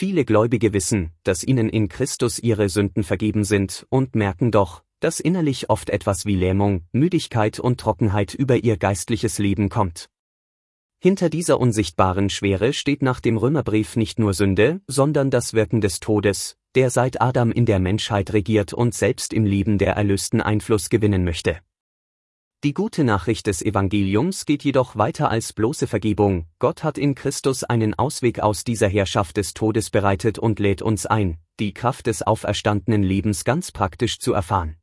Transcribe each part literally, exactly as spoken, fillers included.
Viele Gläubige wissen, dass ihnen in Christus ihre Sünden vergeben sind und merken doch, dass innerlich oft etwas wie Lähmung, Müdigkeit und Trockenheit über ihr geistliches Leben kommt. Hinter dieser unsichtbaren Schwere steht nach dem Römerbrief nicht nur Sünde, sondern das Wirken des Todes, der seit Adam in der Menschheit regiert und selbst im Leben der Erlösten Einfluss gewinnen möchte. Die gute Nachricht des Evangeliums geht jedoch weiter als bloße Vergebung. Gott hat in Christus einen Ausweg aus dieser Herrschaft des Todes bereitet und lädt uns ein, die Kraft des auferstandenen Lebens ganz praktisch zu erfahren.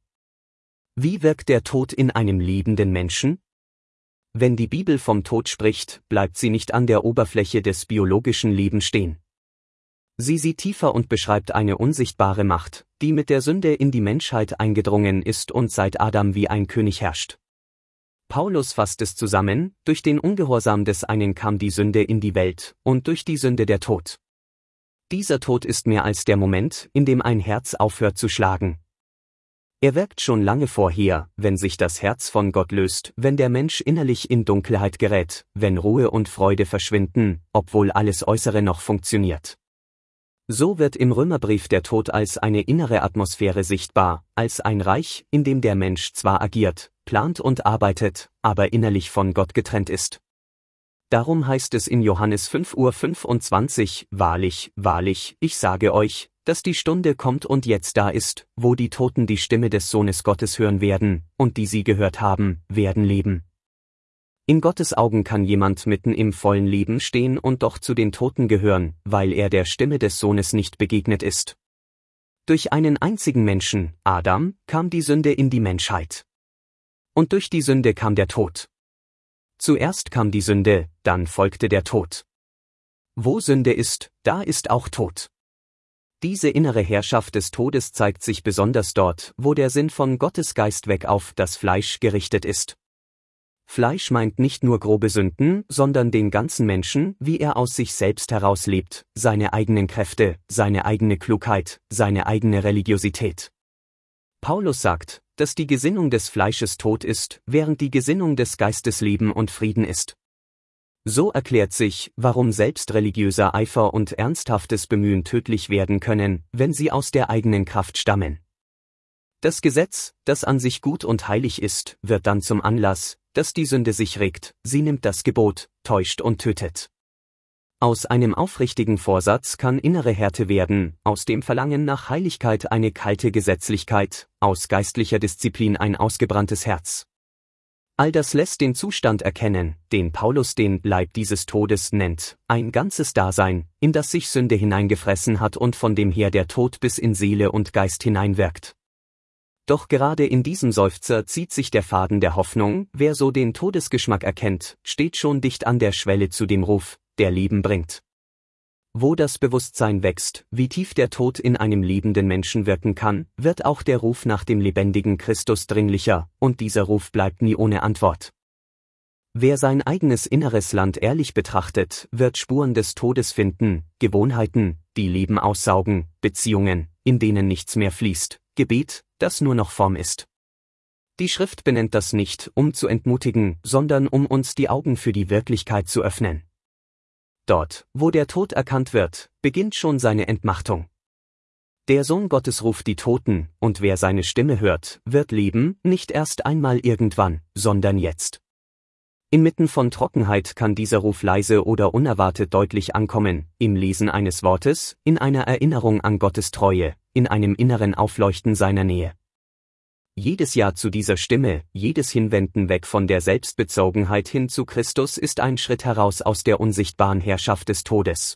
Wie wirkt der Tod in einem lebenden Menschen? Wenn die Bibel vom Tod spricht, bleibt sie nicht an der Oberfläche des biologischen Lebens stehen. Sie sieht tiefer und beschreibt eine unsichtbare Macht, die mit der Sünde in die Menschheit eingedrungen ist und seit Adam wie ein König herrscht. Paulus fasst es zusammen: Durch den Ungehorsam des einen kam die Sünde in die Welt, und durch die Sünde der Tod. Dieser Tod ist mehr als der Moment, in dem ein Herz aufhört zu schlagen. Er wirkt schon lange vorher, wenn sich das Herz von Gott löst, wenn der Mensch innerlich in Dunkelheit gerät, wenn Ruhe und Freude verschwinden, obwohl alles Äußere noch funktioniert. So wird im Römerbrief der Tod als eine innere Atmosphäre sichtbar, als ein Reich, in dem der Mensch zwar agiert, plant und arbeitet, aber innerlich von Gott getrennt ist. Darum heißt es in Johannes fünf Uhr fünfundzwanzig: Wahrlich, wahrlich, ich sage euch, dass die Stunde kommt und jetzt da ist, wo die Toten die Stimme des Sohnes Gottes hören werden, und die sie gehört haben, werden leben. In Gottes Augen kann jemand mitten im vollen Leben stehen und doch zu den Toten gehören, weil er der Stimme des Sohnes nicht begegnet ist. Durch einen einzigen Menschen, Adam, kam die Sünde in die Menschheit. Und durch die Sünde kam der Tod. Zuerst kam die Sünde, dann folgte der Tod. Wo Sünde ist, da ist auch Tod. Diese innere Herrschaft des Todes zeigt sich besonders dort, wo der Sinn von Gottes Geist weg auf das Fleisch gerichtet ist. Fleisch meint nicht nur grobe Sünden, sondern den ganzen Menschen, wie er aus sich selbst heraus lebt, seine eigenen Kräfte, seine eigene Klugheit, seine eigene Religiosität. Paulus sagt, dass die Gesinnung des Fleisches Tod ist, während die Gesinnung des Geistes Leben und Frieden ist. So erklärt sich, warum selbst religiöser Eifer und ernsthaftes Bemühen tödlich werden können, wenn sie aus der eigenen Kraft stammen. Das Gesetz, das an sich gut und heilig ist, wird dann zum Anlass, dass die Sünde sich regt, sie nimmt das Gebot, täuscht und tötet. Aus einem aufrichtigen Vorsatz kann innere Härte werden, aus dem Verlangen nach Heiligkeit eine kalte Gesetzlichkeit, aus geistlicher Disziplin ein ausgebranntes Herz. All das lässt den Zustand erkennen, den Paulus den Leib dieses Todes nennt, ein ganzes Dasein, in das sich Sünde hineingefressen hat und von dem her der Tod bis in Seele und Geist hineinwirkt. Doch gerade in diesem Seufzer zieht sich der Faden der Hoffnung: Wer so den Todesgeschmack erkennt, steht schon dicht an der Schwelle zu dem Ruf, der Leben bringt. Wo das Bewusstsein wächst, wie tief der Tod in einem lebenden Menschen wirken kann, wird auch der Ruf nach dem lebendigen Christus dringlicher, und dieser Ruf bleibt nie ohne Antwort. Wer sein eigenes inneres Land ehrlich betrachtet, wird Spuren des Todes finden, Gewohnheiten, die Leben aussaugen, Beziehungen, in denen nichts mehr fließt, Gebet, das nur noch Form ist. Die Schrift benennt das nicht, um zu entmutigen, sondern um uns die Augen für die Wirklichkeit zu öffnen. Dort, wo der Tod erkannt wird, beginnt schon seine Entmachtung. Der Sohn Gottes ruft die Toten, und wer seine Stimme hört, wird leben, nicht erst einmal irgendwann, sondern jetzt. Inmitten von Trockenheit kann dieser Ruf leise oder unerwartet deutlich ankommen, im Lesen eines Wortes, in einer Erinnerung an Gottes Treue, in einem inneren Aufleuchten seiner Nähe. Jedes Ja zu dieser Stimme, jedes Hinwenden weg von der Selbstbezogenheit hin zu Christus ist ein Schritt heraus aus der unsichtbaren Herrschaft des Todes.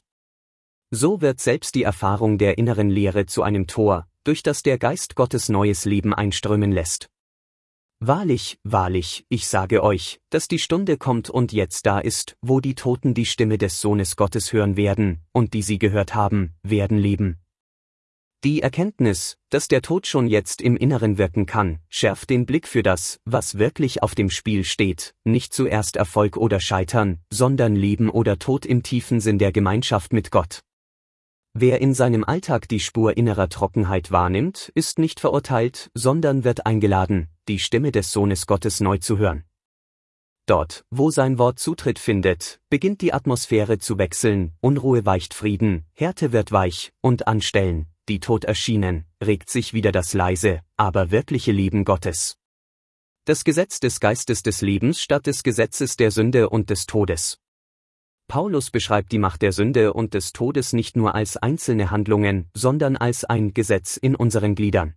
So wird selbst die Erfahrung der inneren Leere zu einem Tor, durch das der Geist Gottes neues Leben einströmen lässt. Wahrlich, wahrlich, ich sage euch, dass die Stunde kommt und jetzt da ist, wo die Toten die Stimme des Sohnes Gottes hören werden, und die sie gehört haben, werden leben. Die Erkenntnis, dass der Tod schon jetzt im Inneren wirken kann, schärft den Blick für das, was wirklich auf dem Spiel steht, nicht zuerst Erfolg oder Scheitern, sondern Leben oder Tod im tiefen Sinn der Gemeinschaft mit Gott. Wer in seinem Alltag die Spur innerer Trockenheit wahrnimmt, ist nicht verurteilt, sondern wird eingeladen, die Stimme des Sohnes Gottes neu zu hören. Dort, wo sein Wort Zutritt findet, beginnt die Atmosphäre zu wechseln, Unruhe weicht Frieden, Härte wird weich, und anstellen, die tot erschienen, regt sich wieder das leise, aber wirkliche Leben Gottes. Das Gesetz des Geistes des Lebens statt des Gesetzes der Sünde und des Todes. Paulus beschreibt die Macht der Sünde und des Todes nicht nur als einzelne Handlungen, sondern als ein Gesetz in unseren Gliedern.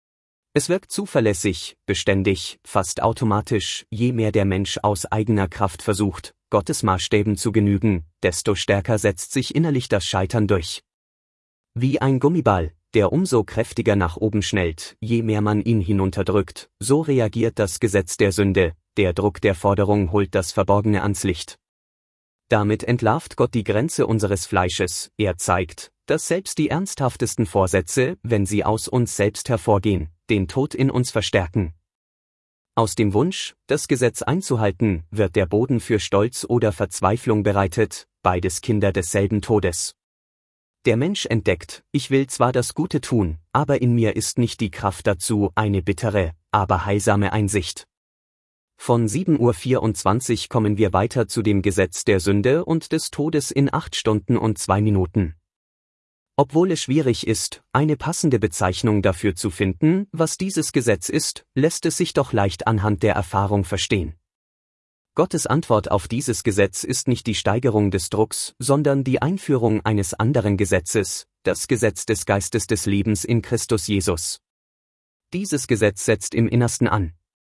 Es wirkt zuverlässig, beständig, fast automatisch, je mehr der Mensch aus eigener Kraft versucht, Gottes Maßstäben zu genügen, desto stärker setzt sich innerlich das Scheitern durch. Wie ein Gummiball, der umso kräftiger nach oben schnellt, je mehr man ihn hinunterdrückt, so reagiert das Gesetz der Sünde, der Druck der Forderung holt das Verborgene ans Licht. Damit entlarvt Gott die Grenze unseres Fleisches, er zeigt, dass selbst die ernsthaftesten Vorsätze, wenn sie aus uns selbst hervorgehen, den Tod in uns verstärken. Aus dem Wunsch, das Gesetz einzuhalten, wird der Boden für Stolz oder Verzweiflung bereitet, beides Kinder desselben Todes. Der Mensch entdeckt, ich will zwar das Gute tun, aber in mir ist nicht die Kraft dazu, eine bittere, aber heilsame Einsicht. Von sieben Uhr vierundzwanzig kommen wir weiter zu dem Gesetz der Sünde und des Todes in acht Stunden und zwei Minuten. Obwohl es schwierig ist, eine passende Bezeichnung dafür zu finden, was dieses Gesetz ist, lässt es sich doch leicht anhand der Erfahrung verstehen. Gottes Antwort auf dieses Gesetz ist nicht die Steigerung des Drucks, sondern die Einführung eines anderen Gesetzes, das Gesetz des Geistes des Lebens in Christus Jesus. Dieses Gesetz setzt im Innersten an.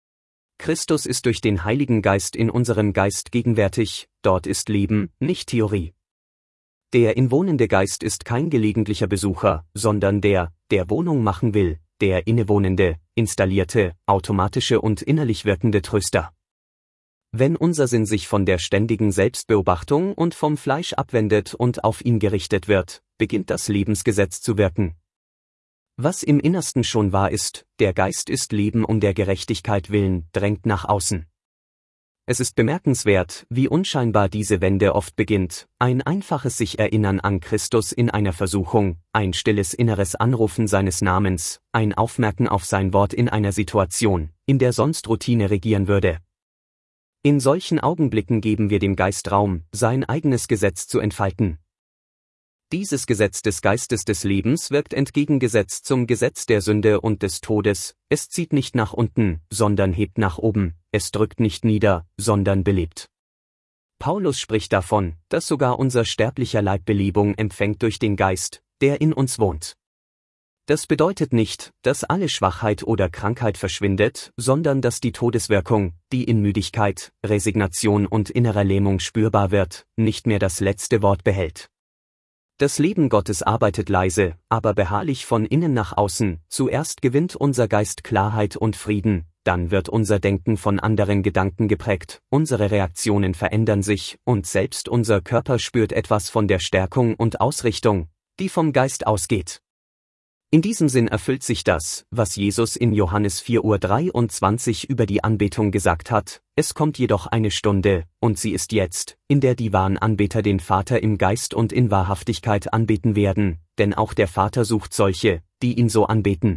Christus ist durch den Heiligen Geist in unserem Geist gegenwärtig, dort ist Leben, nicht Theorie. Der inwohnende Geist ist kein gelegentlicher Besucher, sondern der, der Wohnung machen will, der innewohnende, installierte, automatische und innerlich wirkende Tröster. Wenn unser Sinn sich von der ständigen Selbstbeobachtung und vom Fleisch abwendet und auf ihn gerichtet wird, beginnt das Lebensgesetz zu wirken. Was im Innersten schon wahr ist, der Geist ist Leben um der Gerechtigkeit willen, drängt nach außen. Es ist bemerkenswert, wie unscheinbar diese Wende oft beginnt, ein einfaches sich Erinnern an Christus in einer Versuchung, ein stilles inneres Anrufen seines Namens, ein Aufmerken auf sein Wort in einer Situation, in der sonst Routine regieren würde. In solchen Augenblicken geben wir dem Geist Raum, sein eigenes Gesetz zu entfalten. Dieses Gesetz des Geistes des Lebens wirkt entgegengesetzt zum Gesetz der Sünde und des Todes, es zieht nicht nach unten, sondern hebt nach oben, es drückt nicht nieder, sondern belebt. Paulus spricht davon, dass sogar unser sterblicher Leib Belebung empfängt durch den Geist, der in uns wohnt. Das bedeutet nicht, dass alle Schwachheit oder Krankheit verschwindet, sondern dass die Todeswirkung, die in Müdigkeit, Resignation und innerer Lähmung spürbar wird, nicht mehr das letzte Wort behält. Das Leben Gottes arbeitet leise, aber beharrlich von innen nach außen, zuerst gewinnt unser Geist Klarheit und Frieden, dann wird unser Denken von anderen Gedanken geprägt, unsere Reaktionen verändern sich, und selbst unser Körper spürt etwas von der Stärkung und Ausrichtung, die vom Geist ausgeht. In diesem Sinn erfüllt sich das, was Jesus in Johannes vier Uhr dreiundzwanzig über die Anbetung gesagt hat, es kommt jedoch eine Stunde, und sie ist jetzt, in der die wahren Anbeter den Vater im Geist und in Wahrhaftigkeit anbeten werden, denn auch der Vater sucht solche, die ihn so anbeten.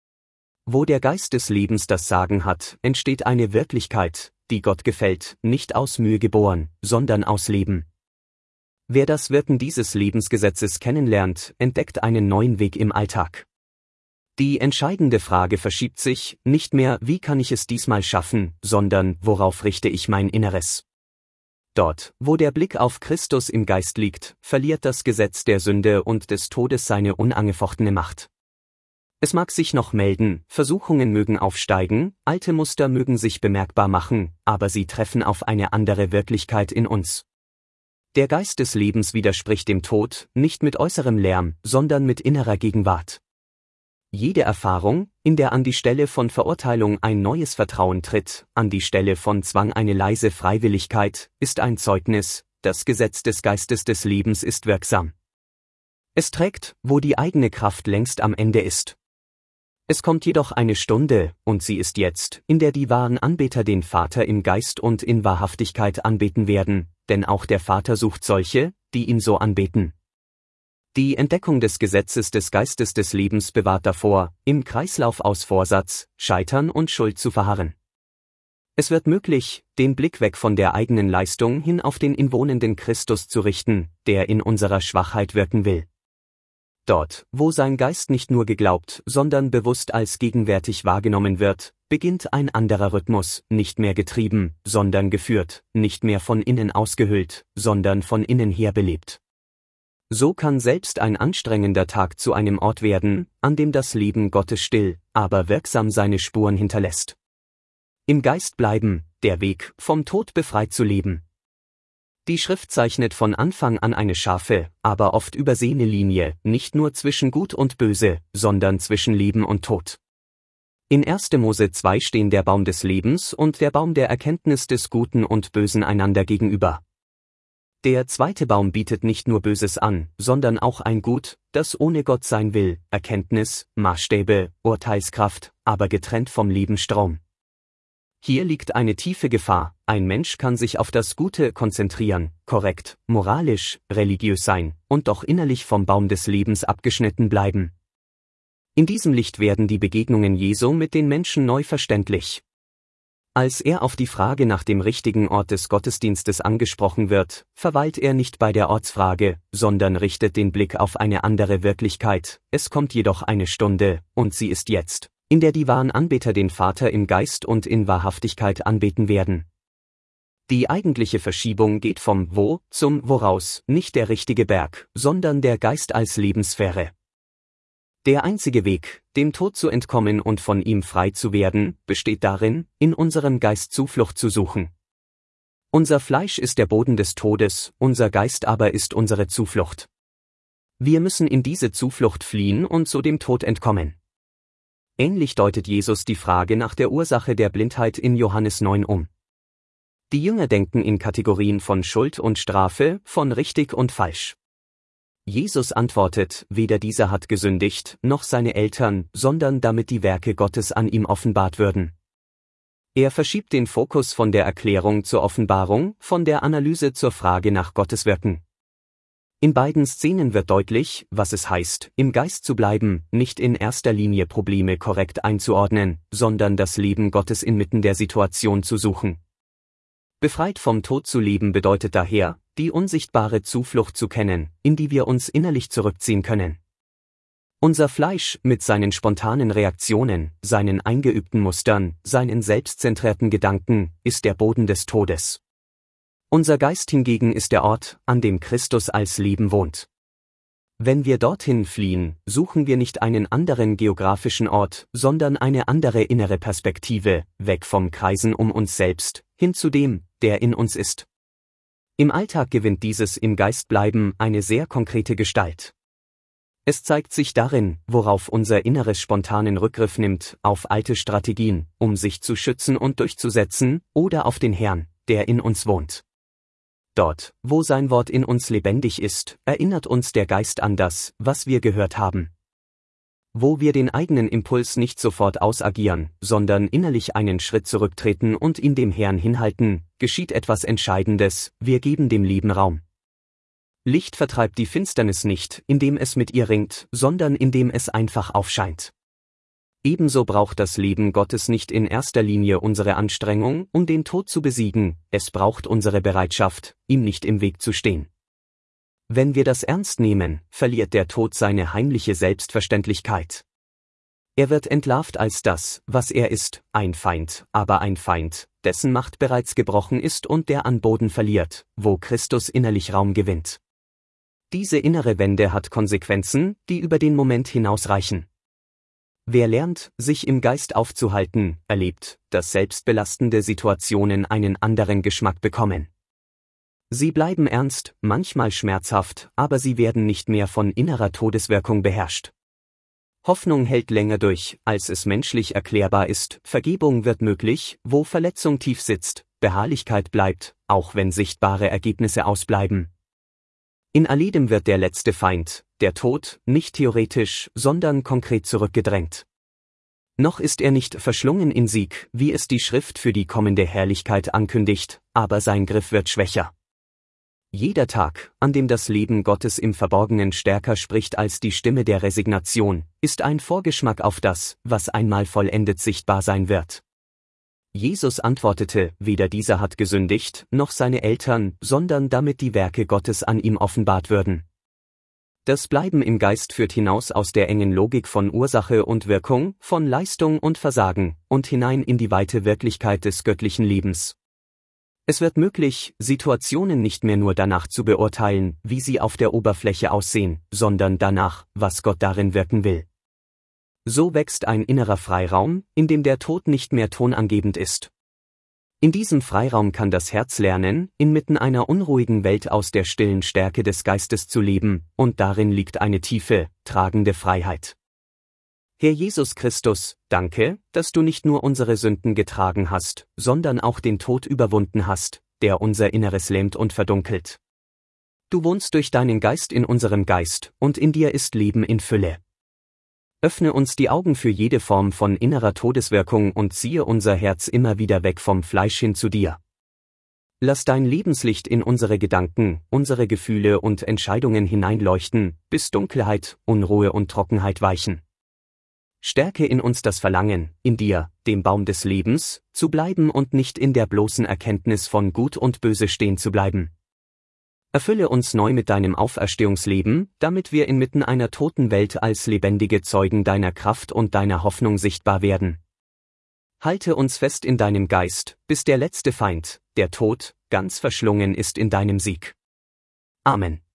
Wo der Geist des Lebens das Sagen hat, entsteht eine Wirklichkeit, die Gott gefällt, nicht aus Mühe geboren, sondern aus Leben. Wer das Wirken dieses Lebensgesetzes kennenlernt, entdeckt einen neuen Weg im Alltag. Die entscheidende Frage verschiebt sich, nicht mehr, wie kann ich es diesmal schaffen, sondern, worauf richte ich mein Inneres? Dort, wo der Blick auf Christus im Geist liegt, verliert das Gesetz der Sünde und des Todes seine unangefochtene Macht. Es mag sich noch melden, Versuchungen mögen aufsteigen, alte Muster mögen sich bemerkbar machen, aber sie treffen auf eine andere Wirklichkeit in uns. Der Geist des Lebens widerspricht dem Tod, nicht mit äußerem Lärm, sondern mit innerer Gegenwart. Jede Erfahrung, in der an die Stelle von Verurteilung ein neues Vertrauen tritt, an die Stelle von Zwang eine leise Freiwilligkeit, ist ein Zeugnis, das Gesetz des Geistes des Lebens ist wirksam. Es trägt, wo die eigene Kraft längst am Ende ist. Es kommt jedoch eine Stunde, und sie ist jetzt, in der die wahren Anbeter den Vater im Geist und in Wahrhaftigkeit anbeten werden, denn auch der Vater sucht solche, die ihn so anbeten. Die Entdeckung des Gesetzes des Geistes des Lebens bewahrt davor, im Kreislauf aus Vorsatz, Scheitern und Schuld zu verharren. Es wird möglich, den Blick weg von der eigenen Leistung hin auf den inwohnenden Christus zu richten, der in unserer Schwachheit wirken will. Dort, wo sein Geist nicht nur geglaubt, sondern bewusst als gegenwärtig wahrgenommen wird, beginnt ein anderer Rhythmus, nicht mehr getrieben, sondern geführt, nicht mehr von innen ausgehöhlt, sondern von innen her belebt. So kann selbst ein anstrengender Tag zu einem Ort werden, an dem das Leben Gottes still, aber wirksam seine Spuren hinterlässt. Im Geist bleiben, der Weg, vom Tod befreit zu leben. Die Schrift zeichnet von Anfang an eine scharfe, aber oft übersehene Linie, nicht nur zwischen Gut und Böse, sondern zwischen Leben und Tod. In erster Mose zwei stehen der Baum des Lebens und der Baum der Erkenntnis des Guten und Bösen einander gegenüber. Der zweite Baum bietet nicht nur Böses an, sondern auch ein Gut, das ohne Gott sein will, Erkenntnis, Maßstäbe, Urteilskraft, aber getrennt vom Lebensstrom. Hier liegt eine tiefe Gefahr, ein Mensch kann sich auf das Gute konzentrieren, korrekt, moralisch, religiös sein, und doch innerlich vom Baum des Lebens abgeschnitten bleiben. In diesem Licht werden die Begegnungen Jesu mit den Menschen neu verständlich. Als er auf die Frage nach dem richtigen Ort des Gottesdienstes angesprochen wird, verweilt er nicht bei der Ortsfrage, sondern richtet den Blick auf eine andere Wirklichkeit. Es kommt jedoch eine Stunde, und sie ist jetzt, in der die wahren Anbeter den Vater im Geist und in Wahrhaftigkeit anbeten werden. Die eigentliche Verschiebung geht vom Wo zum Woraus, nicht der richtige Berg, sondern der Geist als Lebenssphäre. Der einzige Weg, dem Tod zu entkommen und von ihm frei zu werden, besteht darin, in unserem Geist Zuflucht zu suchen. Unser Fleisch ist der Boden des Todes, unser Geist aber ist unsere Zuflucht. Wir müssen in diese Zuflucht fliehen und so dem Tod entkommen. Ähnlich deutet Jesus die Frage nach der Ursache der Blindheit in Johannes neun um. Die Jünger denken in Kategorien von Schuld und Strafe, von richtig und falsch. Jesus antwortet, weder dieser hat gesündigt, noch seine Eltern, sondern damit die Werke Gottes an ihm offenbart würden. Er verschiebt den Fokus von der Erklärung zur Offenbarung, von der Analyse zur Frage nach Gottes Wirken. In beiden Szenen wird deutlich, was es heißt, im Geist zu bleiben, nicht in erster Linie Probleme korrekt einzuordnen, sondern das Leben Gottes inmitten der Situation zu suchen. Befreit vom Tod zu leben bedeutet daher, die unsichtbare Zuflucht zu kennen, in die wir uns innerlich zurückziehen können. Unser Fleisch mit seinen spontanen Reaktionen, seinen eingeübten Mustern, seinen selbstzentrierten Gedanken, ist der Boden des Todes. Unser Geist hingegen ist der Ort, an dem Christus als Leben wohnt. Wenn wir dorthin fliehen, suchen wir nicht einen anderen geografischen Ort, sondern eine andere innere Perspektive, weg vom Kreisen um uns selbst, hin zu dem, der in uns ist. Im Alltag gewinnt dieses im Geist bleiben eine sehr konkrete Gestalt. Es zeigt sich darin, worauf unser Inneres spontanen Rückgriff nimmt, auf alte Strategien, um sich zu schützen und durchzusetzen, oder auf den Herrn, der in uns wohnt. Dort, wo sein Wort in uns lebendig ist, erinnert uns der Geist an das, was wir gehört haben. Wo wir den eigenen Impuls nicht sofort ausagieren, sondern innerlich einen Schritt zurücktreten und ihn dem Herrn hinhalten, geschieht etwas Entscheidendes, wir geben dem Leben Raum. Licht vertreibt die Finsternis nicht, indem es mit ihr ringt, sondern indem es einfach aufscheint. Ebenso braucht das Leben Gottes nicht in erster Linie unsere Anstrengung, um den Tod zu besiegen, es braucht unsere Bereitschaft, ihm nicht im Weg zu stehen. Wenn wir das ernst nehmen, verliert der Tod seine heimliche Selbstverständlichkeit. Er wird entlarvt als das, was er ist, ein Feind, aber ein Feind, dessen Macht bereits gebrochen ist und der an Boden verliert, wo Christus innerlich Raum gewinnt. Diese innere Wende hat Konsequenzen, die über den Moment hinausreichen. Wer lernt, sich im Geist aufzuhalten, erlebt, dass selbstbelastende Situationen einen anderen Geschmack bekommen. Sie bleiben ernst, manchmal schmerzhaft, aber sie werden nicht mehr von innerer Todeswirkung beherrscht. Hoffnung hält länger durch, als es menschlich erklärbar ist, Vergebung wird möglich, wo Verletzung tief sitzt, Beharrlichkeit bleibt, auch wenn sichtbare Ergebnisse ausbleiben. In alledem wird der letzte Feind, der Tod, nicht theoretisch, sondern konkret zurückgedrängt. Noch ist er nicht verschlungen in Sieg, wie es die Schrift für die kommende Herrlichkeit ankündigt, aber sein Griff wird schwächer. Jeder Tag, an dem das Leben Gottes im Verborgenen stärker spricht als die Stimme der Resignation, ist ein Vorgeschmack auf das, was einmal vollendet sichtbar sein wird. Jesus antwortete, weder dieser hat gesündigt, noch seine Eltern, sondern damit die Werke Gottes an ihm offenbart würden. Das Bleiben im Geist führt hinaus aus der engen Logik von Ursache und Wirkung, von Leistung und Versagen, und hinein in die weite Wirklichkeit des göttlichen Lebens. Es wird möglich, Situationen nicht mehr nur danach zu beurteilen, wie sie auf der Oberfläche aussehen, sondern danach, was Gott darin wirken will. So wächst ein innerer Freiraum, in dem der Tod nicht mehr tonangebend ist. In diesem Freiraum kann das Herz lernen, inmitten einer unruhigen Welt aus der stillen Stärke des Geistes zu leben, und darin liegt eine tiefe, tragende Freiheit. Herr Jesus Christus, danke, dass du nicht nur unsere Sünden getragen hast, sondern auch den Tod überwunden hast, der unser Inneres lähmt und verdunkelt. Du wohnst durch deinen Geist in unserem Geist, und in dir ist Leben in Fülle. Öffne uns die Augen für jede Form von innerer Todeswirkung und ziehe unser Herz immer wieder weg vom Fleisch hin zu dir. Lass dein Lebenslicht in unsere Gedanken, unsere Gefühle und Entscheidungen hineinleuchten, bis Dunkelheit, Unruhe und Trockenheit weichen. Stärke in uns das Verlangen, in dir, dem Baum des Lebens, zu bleiben und nicht in der bloßen Erkenntnis von Gut und Böse stehen zu bleiben. Erfülle uns neu mit deinem Auferstehungsleben, damit wir inmitten einer toten Welt als lebendige Zeugen deiner Kraft und deiner Hoffnung sichtbar werden. Halte uns fest in deinem Geist, bis der letzte Feind, der Tod, ganz verschlungen ist in deinem Sieg. Amen.